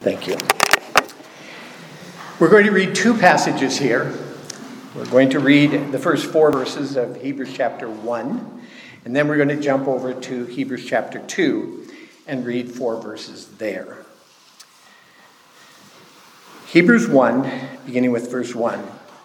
Thank you. We're going to read two passages here. We're going to read the first 4 verses of Hebrews chapter 1, and then we're going to jump over to Hebrews chapter 2 and read 4 verses there. Hebrews 1, beginning with verse 1.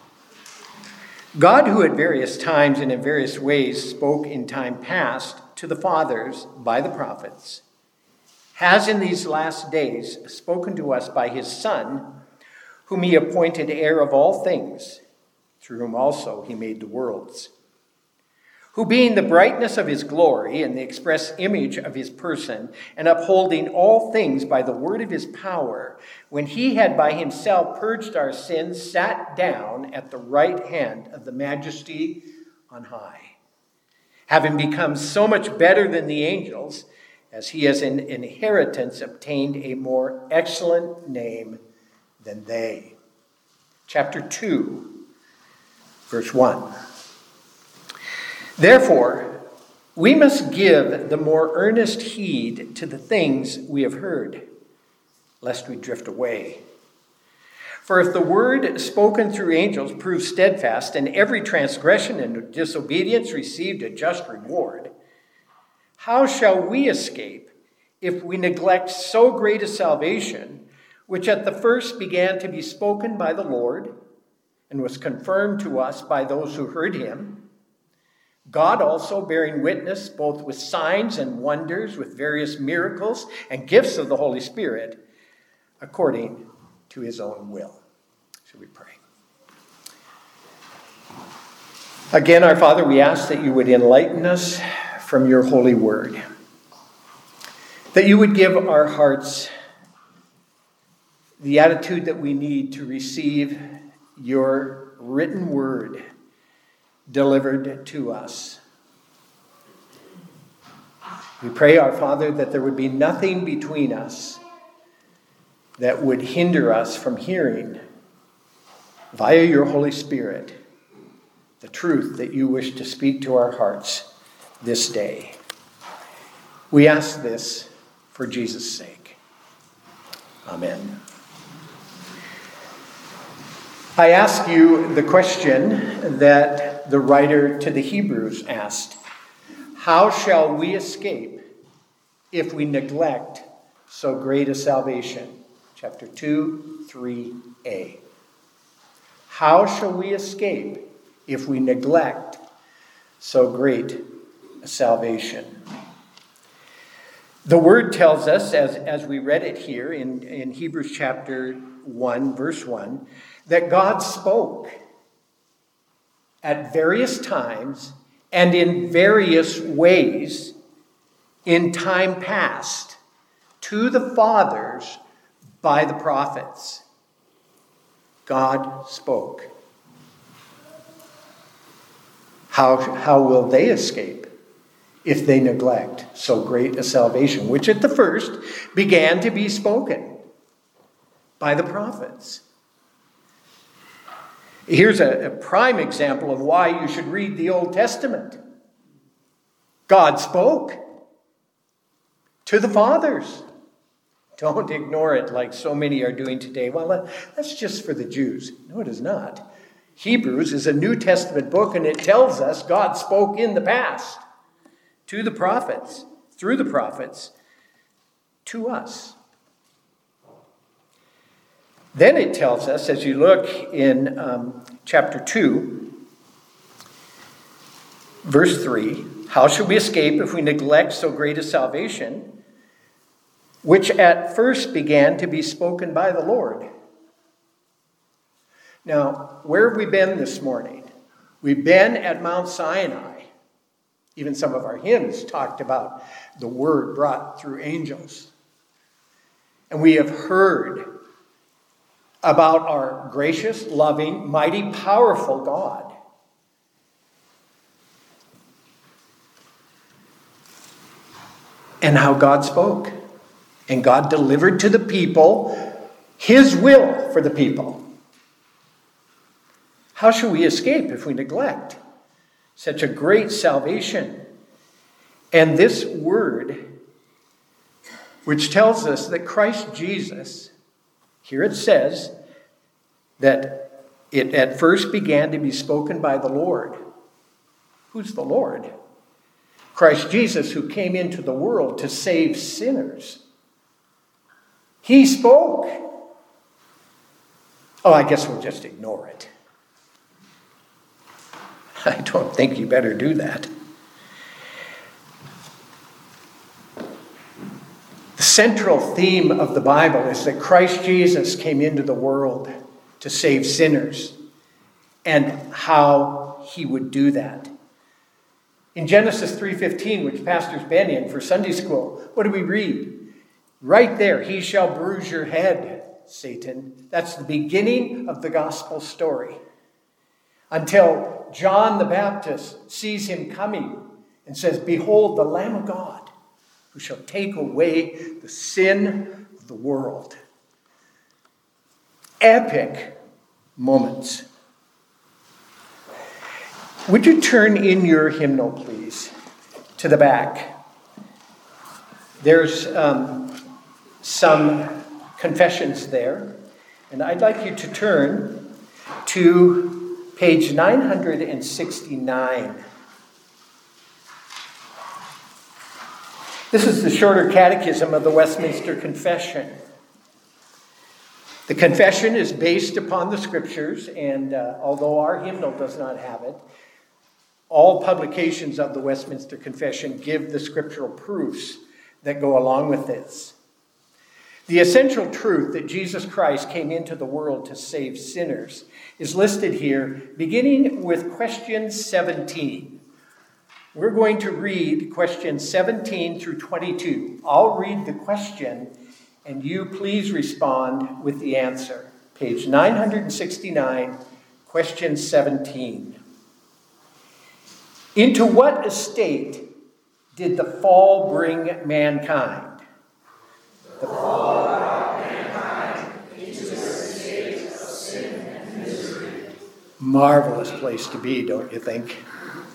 God, who at various times and in various ways spoke in time past to the fathers by the prophets, has in these last days spoken to us by his Son, whom he appointed heir of all things, through whom also he made the worlds, who being the brightness of his glory and the express image of his person, and upholding all things by the word of his power, when he had by himself purged our sins, sat down at the right hand of the majesty on high, having become so much better than the angels, as he has in inheritance obtained a more excellent name than they. Chapter 2, verse 1. Therefore, we must give the more earnest heed to the things we have heard, lest we drift away. For if the word spoken through angels proved steadfast, and every transgression and disobedience received a just reward, how shall we escape if we neglect so great a salvation, which at the first began to be spoken by the Lord, and was confirmed to us by those who heard him, God also bearing witness both with signs and wonders, with various miracles and gifts of the Holy Spirit, according to his own will. Shall we pray? Again, our Father, we ask that you would enlighten us from your holy word, that you would give our hearts the attitude that we need to receive your written word delivered to us. We pray, our Father, that there would be nothing between us that would hinder us from hearing, via your Holy Spirit, the truth that you wish to speak to our hearts this day. We ask this for Jesus' sake. Amen. I ask you the question that the writer to the Hebrews asked: how shall we escape if we neglect so great a salvation? Chapter 2, 3a. How shall we escape if we neglect so great a salvation? The word tells us, as we read it here in Hebrews chapter 1, verse 1, that God spoke at various times and in various ways in time past to the fathers by the prophets. God spoke. How will they escape if they neglect so great a salvation, which at the first began to be spoken by the prophets? Here's a prime example of why you should read the Old Testament. God spoke to the fathers. Don't ignore it like so many are doing today. Well, that's just for the Jews. No, it is not. Hebrews is a New Testament book, and it tells us God spoke in the past to the prophets, through the prophets, to us. Then it tells us, as you look in chapter 2, verse 3, how shall we escape if we neglect so great a salvation, which at first began to be spoken by the Lord? Now, where have we been this morning? We've been at Mount Sinai. Even some of our hymns talked about the word brought through angels. And we have heard about our gracious, loving, mighty, powerful God. And how God spoke. And God delivered to the people his will for the people. How shall we escape if we neglect such a great salvation? And this word, which tells us that Christ Jesus Here it says that it at first began to be spoken by the Lord. Who's the Lord? Christ Jesus, who came into the world to save sinners. He spoke. Oh, I guess we'll just ignore it. I don't think you better do that. The central theme of the Bible is that Christ Jesus came into the world to save sinners and how he would do that. In Genesis 3:15, which pastors been in for Sunday school, what do we read? Right there, he shall bruise your head, Satan. That's the beginning of the gospel story. Until John the Baptist sees him coming and says, behold, the Lamb of God, who shall take away the sin of the world. Epic moments. Would you turn in your hymnal, please, to the back? There's some confessions there, and I'd like you to turn to page 969. This is the shorter catechism of the Westminster Confession. The confession is based upon the scriptures, and although our hymnal does not have it, all publications of the Westminster Confession give the scriptural proofs that go along with this. The essential truth that Jesus Christ came into the world to save sinners is listed here, beginning with question 17. We're going to read questions 17 through 22. I'll read the question, and you please respond with the answer. Page 969, question 17. Into what estate did the fall bring mankind? The fall brought mankind into a state of sin and misery. Marvelous place to be, don't you think?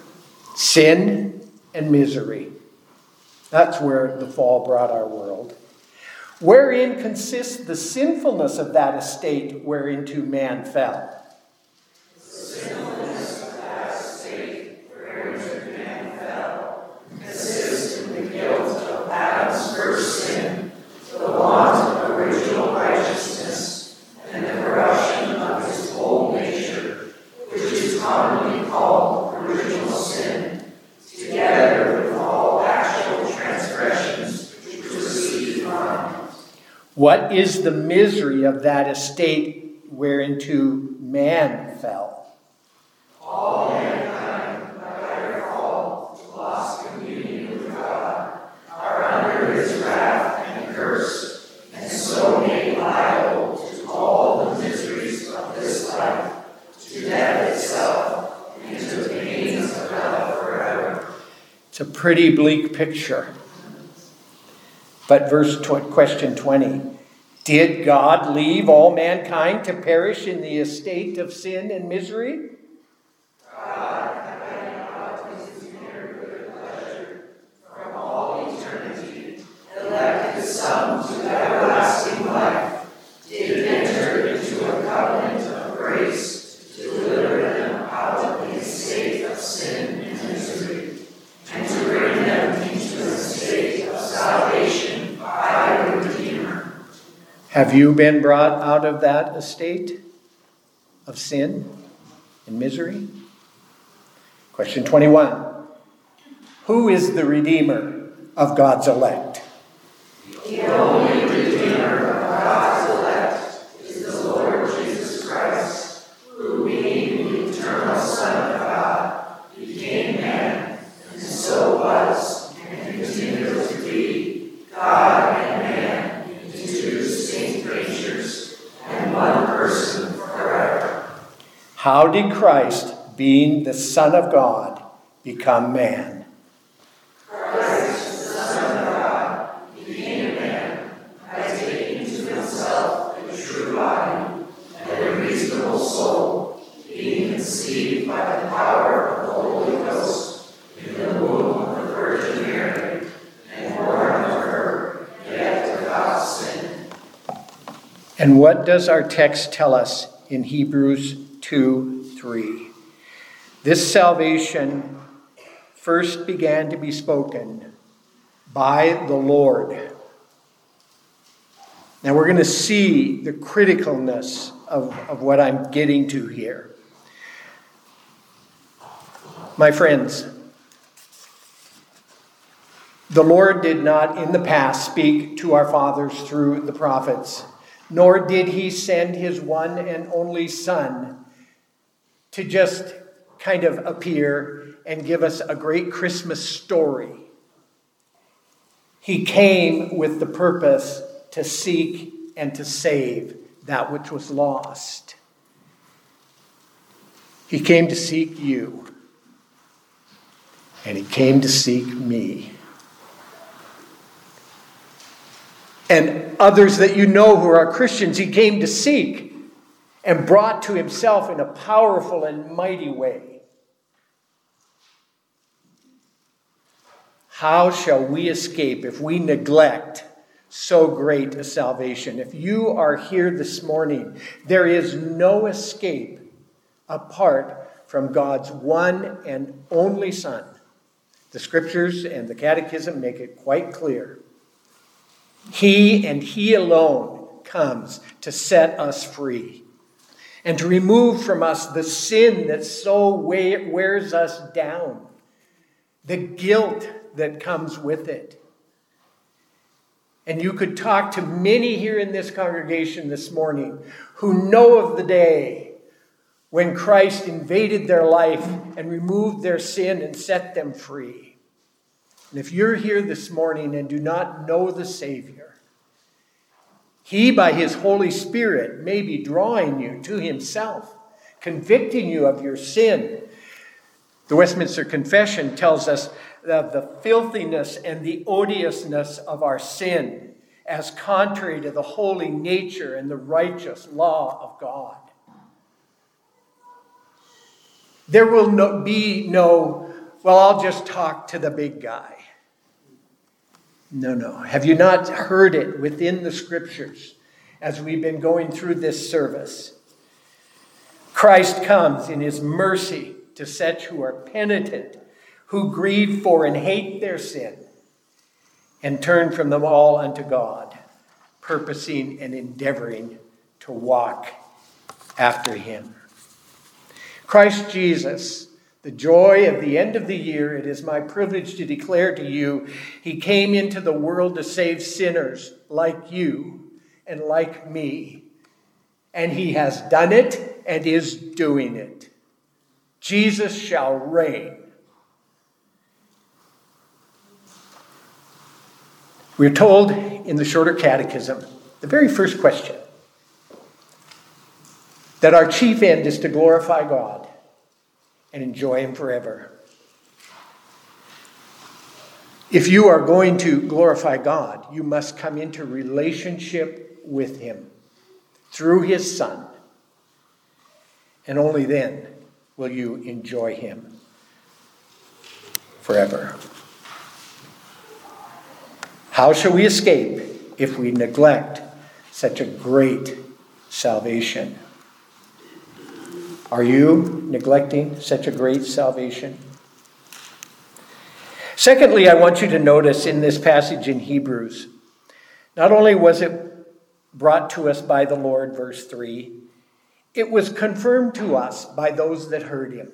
Sin and misery. That's where the fall brought our world. Wherein consists the sinfulness of that estate whereinto man fell? The sinfulness of that estate whereinto man fell consists in the guilt of Adam's first sin, the want of original righteousness, and the corruption of his whole nature, which is commonly called original sin, together with all actual transgressions which proceed from it. What is the misery of that estate whereinto man fell? All mankind, by their fall, lost communion with God, are under his wrath and curse, and so made liable to all the miseries of this life, to death itself, and to the pains of hell forever. It's a pretty bleak picture. But question 20. Did God leave all mankind to perish in the estate of sin and misery? God, having out his mere good pleasure, from all eternity, elected his Son to everlasting life, did enter into a covenant of grace to deliver them out of the estate of sin and misery, and to bring them into a state of salvation by a Redeemer. Have you been brought out of that estate of sin and misery? Question 21. Who is the Redeemer of God's elect? The only Redeemer of God's elect is the Lord Jesus Christ, who being the eternal Son of God, became man, and so was, and continues to be, God and man in two distinct natures, and one person forever. How did Christ, being the Son of God, become man? Christ, the Son of God, became man by taking to himself a true body and a reasonable soul, being conceived by the power of the Holy Ghost in the womb of the Virgin Mary, and born of her, yet without sin. And what does our text tell us in Hebrews 2:3? This salvation first began to be spoken by the Lord. Now we're going to see the criticalness of what I'm getting to here. My friends, the Lord did not in the past speak to our fathers through the prophets, nor did he send his one and only Son to just kind of appear and give us a great Christmas story. He came with the purpose to seek and to save that which was lost. He came to seek you, and he came to seek me. And others that you know who are Christians, he came to seek and brought to himself in a powerful and mighty way. How shall we escape if we neglect so great a salvation? If you are here this morning, there is no escape apart from God's one and only Son. The Scriptures and the Catechism make it quite clear. He and he alone comes to set us free and to remove from us the sin that so wears us down, the guilt that comes with it. And you could talk to many here in this congregation this morning who know of the day when Christ invaded their life and removed their sin and set them free. And if you're here this morning and do not know the Savior, he, by his Holy Spirit, may be drawing you to himself, convicting you of your sin. The Westminster Confession tells us of the filthiness and the odiousness of our sin as contrary to the holy nature and the righteous law of God. There will be no, well, I'll just talk to the big guy. No. Have you not heard it within the Scriptures as we've been going through this service? Christ comes in his mercy to such who are penitent, who grieve for and hate their sin, and turn from them all unto God, purposing and endeavoring to walk after him. Christ Jesus, the joy of the end of the year, it is my privilege to declare to you, he came into the world to save sinners like you and like me. And he has done it and is doing it. Jesus shall reign. We're told in the Shorter Catechism, the very first question, that our chief end is to glorify God and enjoy him forever. If you are going to glorify God, you must come into relationship with him through his Son. And only then will you enjoy him forever. How shall we escape if we neglect such a great salvation? Are you neglecting such a great salvation? Secondly, I want you to notice in this passage in Hebrews, not only was it brought to us by the Lord, verse 3, it was confirmed to us by those that heard him.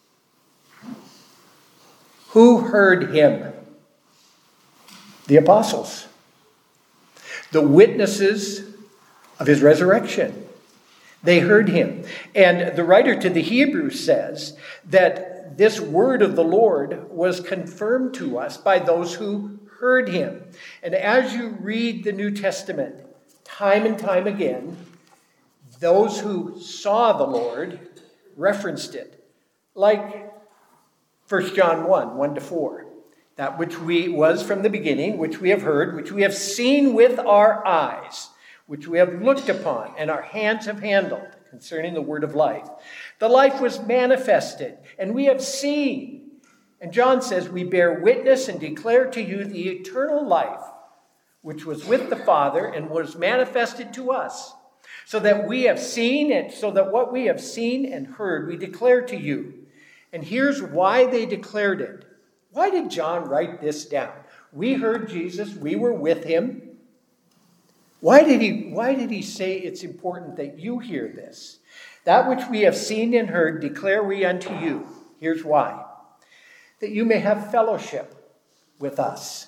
Who heard him? The apostles, the witnesses of his resurrection. They heard him. And the writer to the Hebrews says that this word of the Lord was confirmed to us by those who heard him. And as you read the New Testament, time and time again, those who saw the Lord referenced it. Like 1 John 1:1-4. That which was from the beginning, which we have heard, which we have seen with our eyes, which we have looked upon, and our hands have handled, concerning the word of life. The life was manifested, and we have seen. And John says, we bear witness and declare to you the eternal life, which was with the Father and was manifested to us. so that we have seen it, so that what we have seen and heard we declare to you. And here's why they declared it. Why did John write this down? We heard Jesus, we were with him. Why did he say it's important that you hear this? That which we have seen and heard declare we unto you. Here's why. That you may have fellowship with us.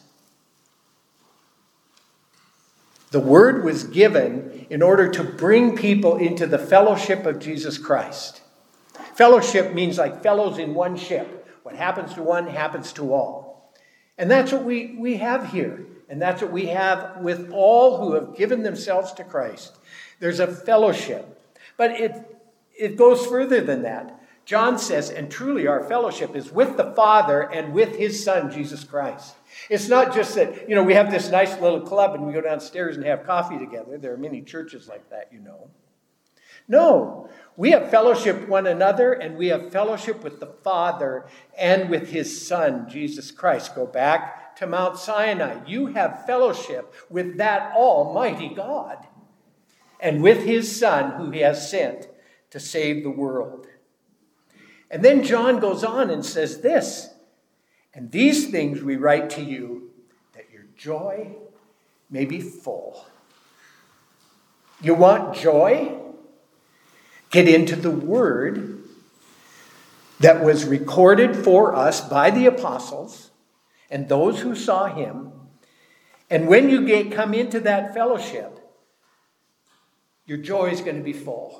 The word was given in order to bring people into the fellowship of Jesus Christ. Fellowship means like fellows in one ship. What happens to one happens to all. And that's what we have here. And that's what we have with all who have given themselves to Christ. There's a fellowship. But it goes further than that. John says, and truly our fellowship is with the Father and with his Son, Jesus Christ. It's not just that, we have this nice little club and we go downstairs and have coffee together. There are many churches like that, No, we have fellowship with one another, and we have fellowship with the Father and with his Son, Jesus Christ. Go back to Mount Sinai. You have fellowship with that almighty God and with his Son who he has sent to save the world. And then John goes on and says this, and these things we write to you, that your joy may be full. You want joy? Get into the word that was recorded for us by the apostles and those who saw him. And when you come into that fellowship, your joy is going to be full.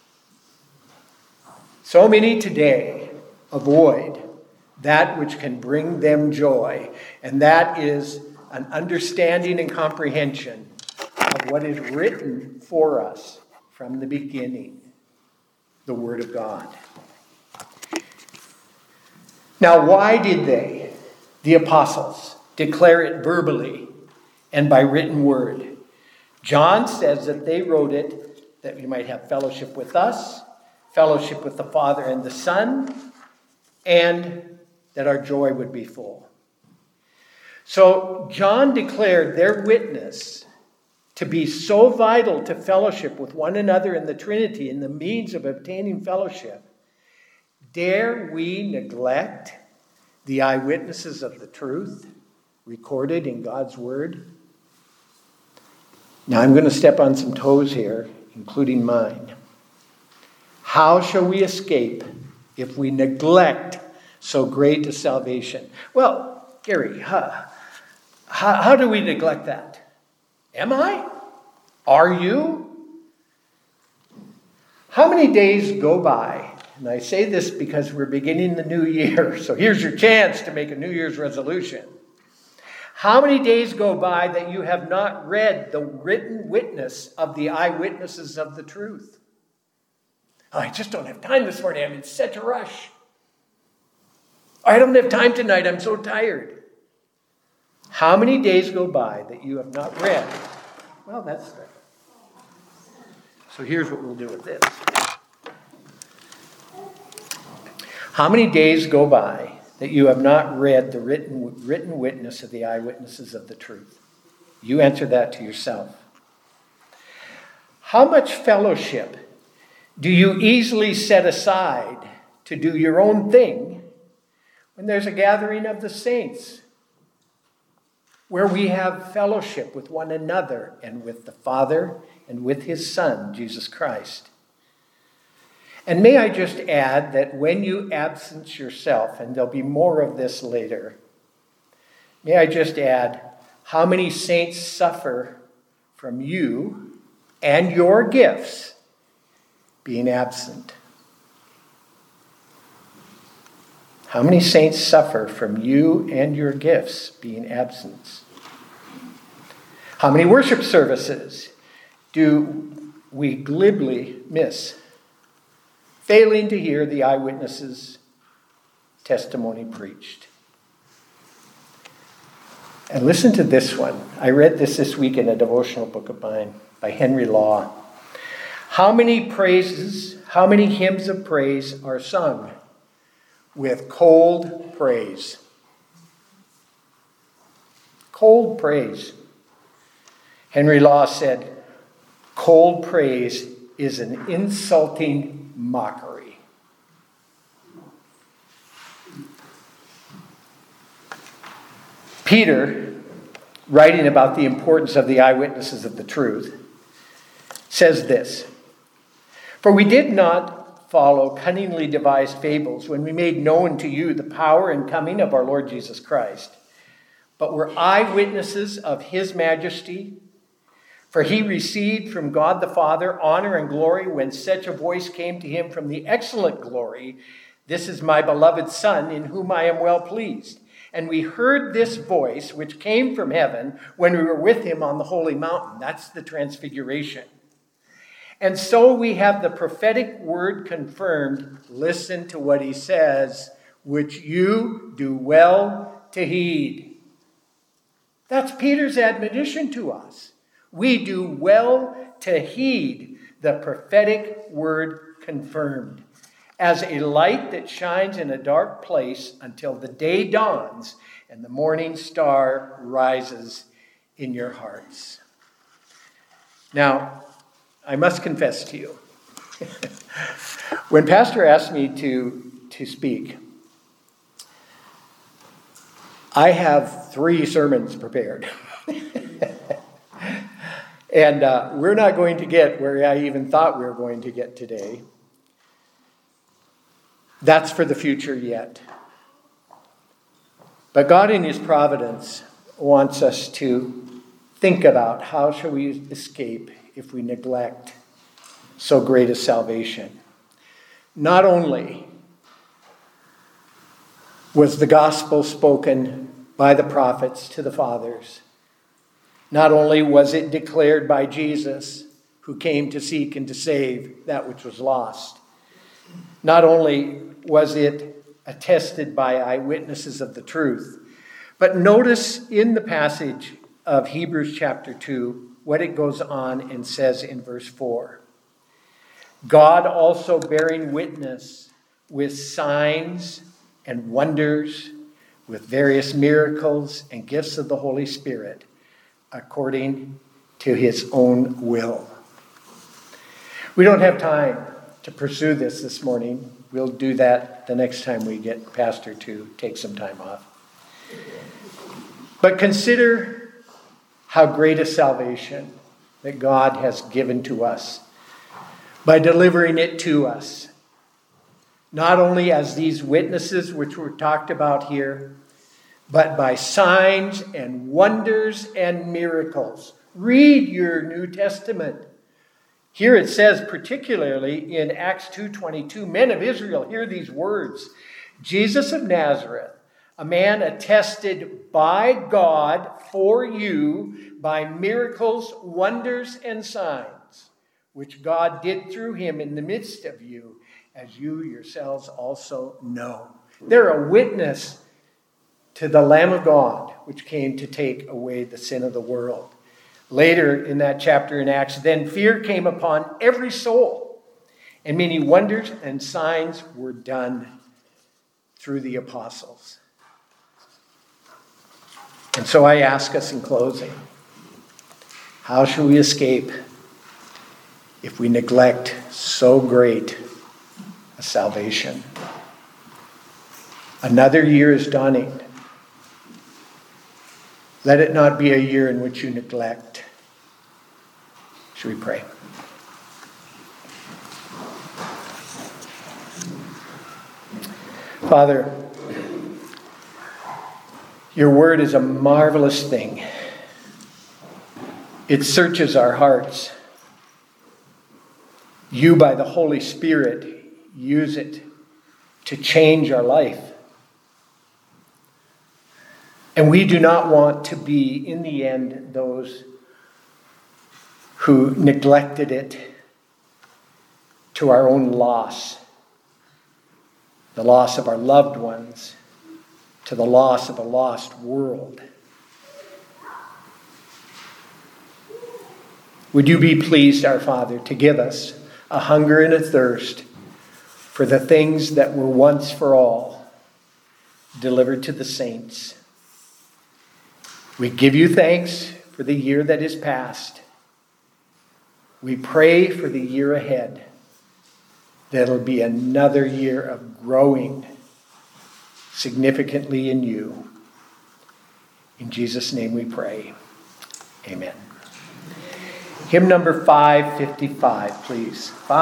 So many today avoid that which can bring them joy, and that is an understanding and comprehension of what is written for us from the beginning, the Word of God. Now, why did they, the apostles, declare it verbally and by written word? John says that they wrote it that we might have fellowship with us, fellowship with the Father and the Son, and that our joy would be full. So John declared their witness to be so vital to fellowship with one another in the Trinity and the means of obtaining fellowship. Dare we neglect the eyewitnesses of the truth recorded in God's Word? Now I'm going to step on some toes here, including mine. How shall we escape if we neglect so great a salvation? Well, Gary, how do we neglect that? Am I? Are you? How many days go by? And I say this because we're beginning the new year, so here's your chance to make a New Year's resolution. How many days go by that you have not read the written witness of the eyewitnesses of the truth? Oh, I just don't have time this morning. I'm in such a rush. I don't have time tonight. I'm so tired. How many days go by that you have not read? Well, that's right. So here's what we'll do with this. How many days go by that you have not read the written witness of the eyewitnesses of the truth? You answer that to yourself. How much fellowship do you easily set aside to do your own thing when there's a gathering of the saints, where we have fellowship with one another and with the Father and with his Son, Jesus Christ? And may I just add that when you absence yourself, and there'll be more of this later, may I just add how many saints suffer from you and your gifts being absent? How many saints suffer from you and your gifts being absent? How many worship services do we glibly miss, failing to hear the eyewitnesses' testimony preached? And listen to this one. I read this week in a devotional book of mine by Henry Law. How many hymns of praise are sung with cold praise? Cold praise. Henry Law said, Cold praise is an insulting mockery. Peter, writing about the importance of the eyewitnesses of the truth, says this: "For we did not follow cunningly devised fables when we made known to you the power and coming of our Lord Jesus Christ, but were eyewitnesses of his majesty. For he received from God the Father honor and glory when such a voice came to him from the excellent glory, 'This is my beloved Son, in whom I am well pleased.' And we heard this voice which came from heaven when we were with him on the holy mountain." That's the transfiguration. "And so we have the prophetic word confirmed," listen to what he says, "which you do well to heed." That's Peter's admonition to us. We do well to heed the prophetic word confirmed, as a light that shines in a dark place until the day dawns and the morning star rises in your hearts. Now, I must confess to you, when Pastor asked me to speak, I have 3 sermons prepared. And we're not going to get where I even thought we were going to get today. That's for the future yet. But God in his providence wants us to think about how shall we escape if we neglect so great a salvation. Not only was the gospel spoken by the prophets to the fathers, not only was it declared by Jesus, who came to seek and to save that which was lost, not only was it attested by eyewitnesses of the truth, but notice in the passage of Hebrews chapter 2 what it goes on and says in verse 4. "God also bearing witness with signs and wonders, with various miracles and gifts of the Holy Spirit, according to his own will." We don't have time to pursue this morning. We'll do that the next time we get Pastor to take some time off. But consider how great a salvation that God has given to us by delivering it to us. Not only as these witnesses which were talked about here, but by signs and wonders and miracles. Read your New Testament. Here it says, particularly in Acts 2:22, "Men of Israel, hear these words. Jesus of Nazareth, a man attested by God for you by miracles, wonders, and signs, which God did through him in the midst of you, as you yourselves also know." They're a witness to the Lamb of God, which came to take away the sin of the world. Later in that chapter in Acts, "Then fear came upon every soul, and many wonders and signs were done through the apostles." And so I ask us in closing, how shall we escape if we neglect so great a salvation? Another year is dawning. Let it not be a year in which you neglect. Should we pray? Father, your word is a marvelous thing. It searches our hearts. You, by the Holy Spirit, use it to change our life. And we do not want to be, in the end, those who neglected it to our own loss, the loss of our loved ones, to the loss of a lost world. Would you be pleased, our Father, to give us a hunger and a thirst for the things that were once for all delivered to the saints. We give you thanks for the year that is past. We pray for the year ahead. That'll be another year of growing significantly in you. In Jesus' name we pray. Amen. Hymn number 555, please.